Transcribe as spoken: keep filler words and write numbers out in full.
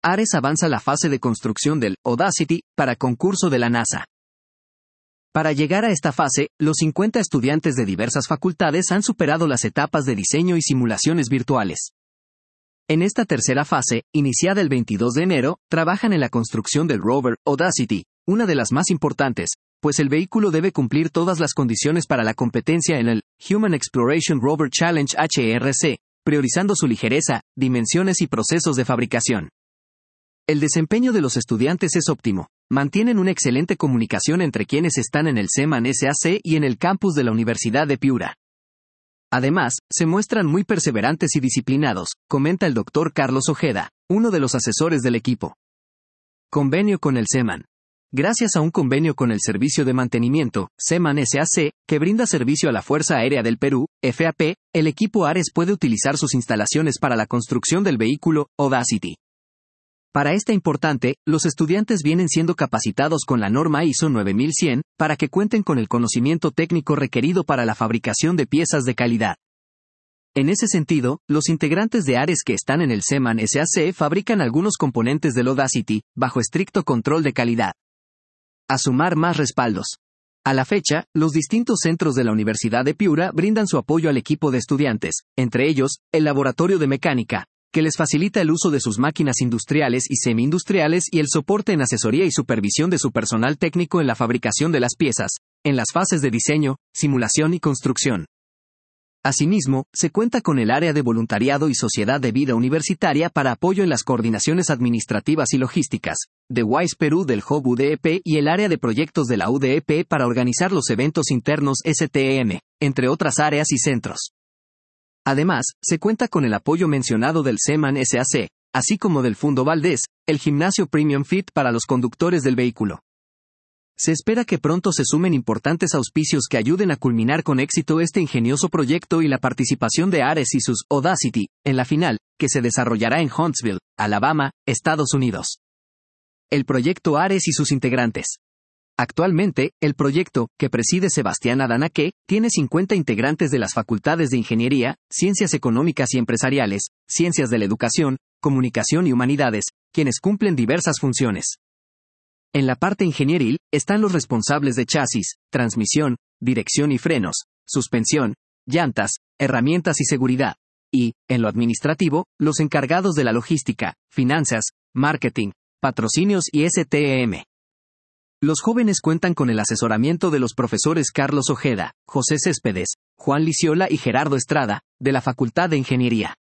Ares avanza la fase de construcción del Audacity para concurso de la NASA. Para llegar a esta fase, los cincuenta estudiantes de diversas facultades han superado las etapas de diseño y simulaciones virtuales. En esta tercera fase, iniciada el veintidós de enero, trabajan en la construcción del rover Audacity, una de las más importantes, pues el vehículo debe cumplir todas las condiciones para la competencia en el Human Exploration Rover Challenge H R C, priorizando su ligereza, dimensiones y procesos de fabricación. El desempeño de los estudiantes es óptimo. Mantienen una excelente comunicación entre quienes están en el SEMAN S A C y en el campus de la Universidad de Piura. Además, se muestran muy perseverantes y disciplinados, comenta el doctor Carlos Ojeda, uno de los asesores del equipo. Convenio con el SEMAN. Gracias a un convenio con el Servicio de Mantenimiento, SEMAN S A C, que brinda servicio a la Fuerza Aérea del Perú, F A P, el equipo Ares puede utilizar sus instalaciones para la construcción del vehículo Audacity. Para esta importante, los estudiantes vienen siendo capacitados con la norma I S O nueve mil cien, para que cuenten con el conocimiento técnico requerido para la fabricación de piezas de calidad. En ese sentido, los integrantes de Ares que están en el SEMAN S A C fabrican algunos componentes del Audacity, bajo estricto control de calidad. A sumar más respaldos. A la fecha, los distintos centros de la Universidad de Piura brindan su apoyo al equipo de estudiantes, entre ellos, el Laboratorio de Mecánica, que les facilita el uso de sus máquinas industriales y semi-industriales y el soporte en asesoría y supervisión de su personal técnico en la fabricación de las piezas, en las fases de diseño, simulación y construcción. Asimismo, se cuenta con el área de voluntariado y sociedad de vida universitaria para apoyo en las coordinaciones administrativas y logísticas, de WISE Perú del Hub U D E P y el área de proyectos de la U D E P para organizar los eventos internos S T E M, entre otras áreas y centros. Además, se cuenta con el apoyo mencionado del SEMAN S A C, así como del Fundo Valdés, el gimnasio Premium Fit para los conductores del vehículo. Se espera que pronto se sumen importantes auspicios que ayuden a culminar con éxito este ingenioso proyecto y la participación de Ares y sus Audacity, en la final, que se desarrollará en Huntsville, Alabama, Estados Unidos. El proyecto Ares y sus integrantes. Actualmente, el proyecto, que preside Sebastián Adanaque, tiene cincuenta integrantes de las facultades de Ingeniería, Ciencias Económicas y Empresariales, Ciencias de la Educación, Comunicación y Humanidades, quienes cumplen diversas funciones. En la parte ingenieril, están los responsables de chasis, transmisión, dirección y frenos, suspensión, llantas, herramientas y seguridad. Y, en lo administrativo, los encargados de la logística, finanzas, marketing, patrocinios y S T E M. Los jóvenes cuentan con el asesoramiento de los profesores Carlos Ojeda, José Céspedes, Juan Liciola y Gerardo Estrada, de la Facultad de Ingeniería.